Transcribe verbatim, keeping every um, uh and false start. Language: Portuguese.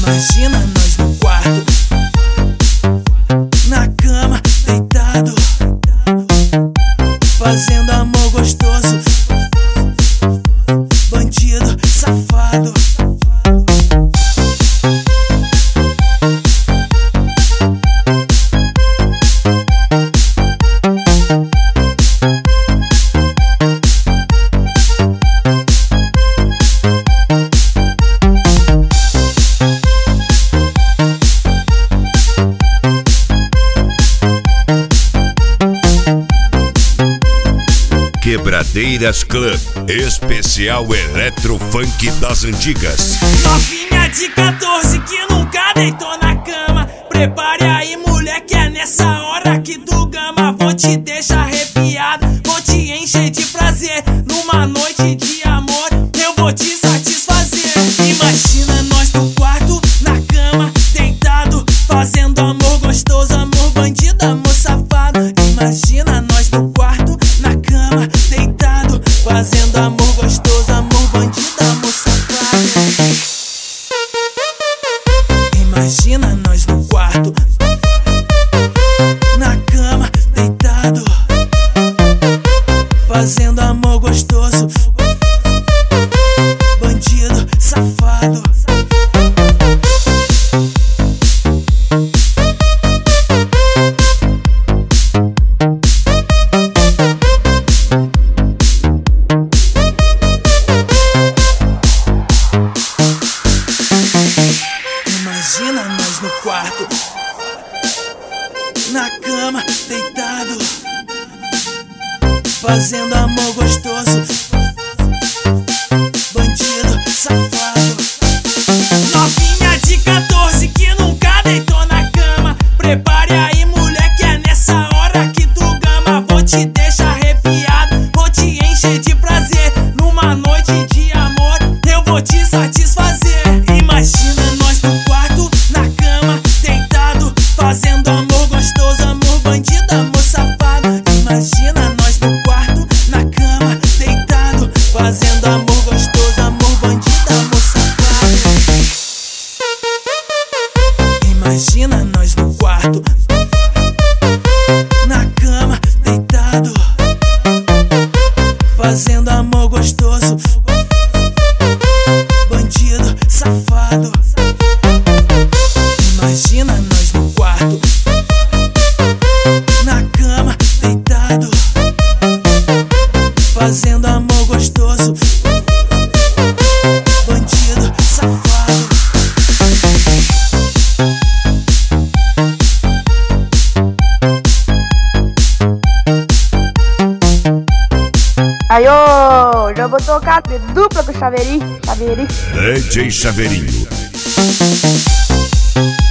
Imagina nós no quarto, na cama, deitado, fazendo amor gostoso, bandido, safado. Quebradeiras Club, especial Eletro Funk das antigas. Novinha de quatorze que nunca deitou na cama, prepare aí, mulher, que é nessa hora que tu gama. Vou te deixar arrepiada, vou te encher de prazer. Numa noite de amor, eu vou te satisfazer. Imagina nós no quarto, na cama, deitado, fazendo amor gostoso, amor bandido, amor safado. Imagina nós no quarto, na cama, deitado, fazendo amor gostoso, amor bandido, amor safado. Imagina nós no quarto, na cama, deitado, fazendo amor gostoso, bandido, safado. Imagina nós no quarto, na cama, deitado, fazendo amor gostoso, bandido, safado. Novinha de quatorze que nunca deitou na cama, prepare aí, mulher, que é nessa hora que tu gama. Vou te deixar arrepiado, vou te encher de prazer. Numa noite de amor, eu vou te satisfazer. Imagina nós no quarto, na cama, deitado, fazendo amor gostoso, amor bandido, amor safado. Imagina nós no quarto, na cama, deitado, fazendo amor gostoso, amor bandido, amor safado. Imagina nós no quarto, na cama, deitado, fazendo amor gostoso, bandido, safado. Imagina nós no quarto, na cama, deitado, fazendo amor gostoso, bandido, safado. Aí, ô, já vou tocar de dupla com o Chaveirinho, Chaveirinho. D J Chaveirinho.